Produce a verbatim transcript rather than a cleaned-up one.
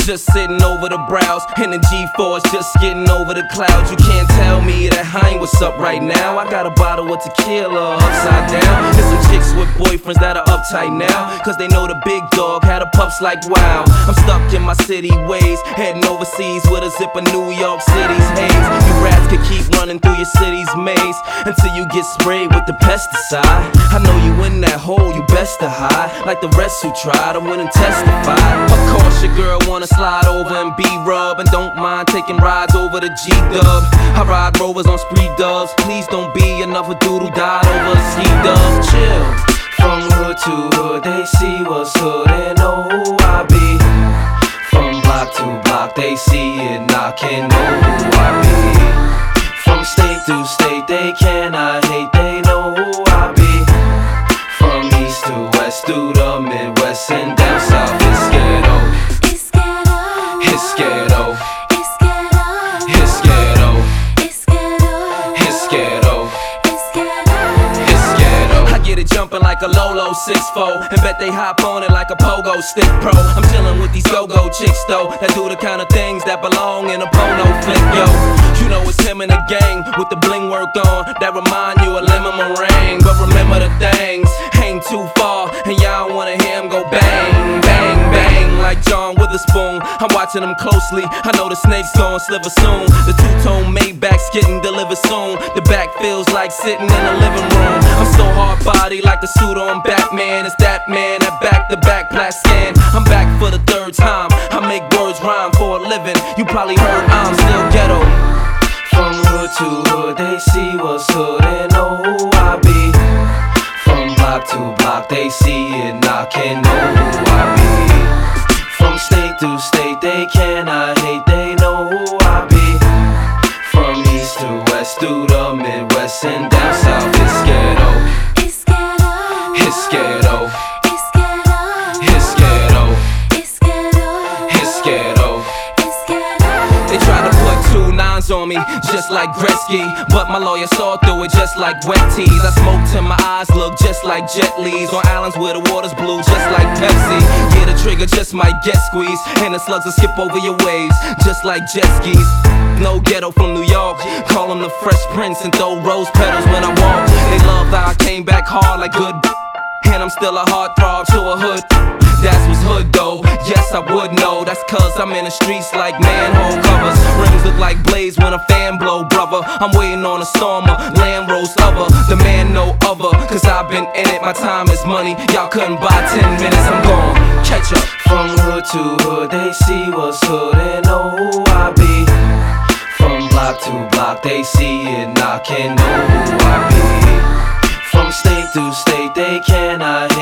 just sitting over the brows, and the G-force just getting over the clouds. You can't tell me that I ain't what's up right now. I got a bottle of tequila upside down. There's some chicks with boyfriends that are uptight now, cause they know the big dog had a pups like wow. I'm stuck in my city ways, heading overseas with a zip of New York City's haze. You rats could keep running through your city's maze until you get sprayed with the pesticide. I know you in that hole, you best to hide, like the rest who try to win and testify. Of course your girl wanna slide over and be rub, and don't mind taking rides over the G-dub. I ride rovers on spree dubs. Please don't be another dude who died over a ski dub. Chill. From hood to hood, they see what's hood and know who I be. From block to block, they see it knocking, know who I be. From state to state, they cannot hate, they know who I be. From east to west, through the Midwest and down south, it's ghetto. It's ghetto. It's ghetto. It's ghetto. It's ghetto. It's ghetto. It's ghetto. It's ghetto. It's ghetto. I get it jumping like a Lolo six four, and bet they hop on it like a pogo stick pro. I'm chilling with these go-go chicks though, that do the kind of things that belong in a porno flick, yo. You know it's him and the gang with the bling work on that remind you of lemon meringue. But remember the things ain't too far, and y'all wanna hear him go bang, bang, bang like John Witherspoon. I'm watching them closely, I know the snake's gon' sliver soon. The two-tone Maybach's getting delivered soon. The back feels like sitting in the living room. I'm so hard body like the suit on Batman. It's that man that back-to-back plat scan. I'm back for the third time, I make words rhyme for a living. You probably heard I'm still ghetto. From hood to hood, they see what's hood and know who I be. From block to block, they see it knocking, know who I be. From state to state, they cannot hate, they know who I be. From east to west, through the Midwest and down south, it's ghetto. It's ghetto. It's ghetto. It's ghetto. It's ghetto. It's ghetto. It's ghetto. It's ghetto. They try to put two nines on me, just like Gretzky, but my lawyer saw through it just like wet teas. I smoke till my eyes look just like Jet Li's, on islands where the water's blue just like Pepsi. Yeah, the trigger just might get squeezed, and the slugs will skip over your waves just like jet skis. No ghetto from New York, call him the Fresh Prince and throw rose petals when I walk. They love that I came back hard like good, and I'm still a heartthrob to a hood. That's what's hood though, yes I would know. That's cause I'm in the streets like manhole covers. Rings look like blades when a fan blow, brother. I'm waiting on a stormer, land rose lover. The man no other, cause I've been in it. My time is money, y'all couldn't buy ten minutes, I'm gone, catch up. From hood to hood, they see what's hood and know who I be. From block to block, they see it knocking, know who I be. From state to state, they cannot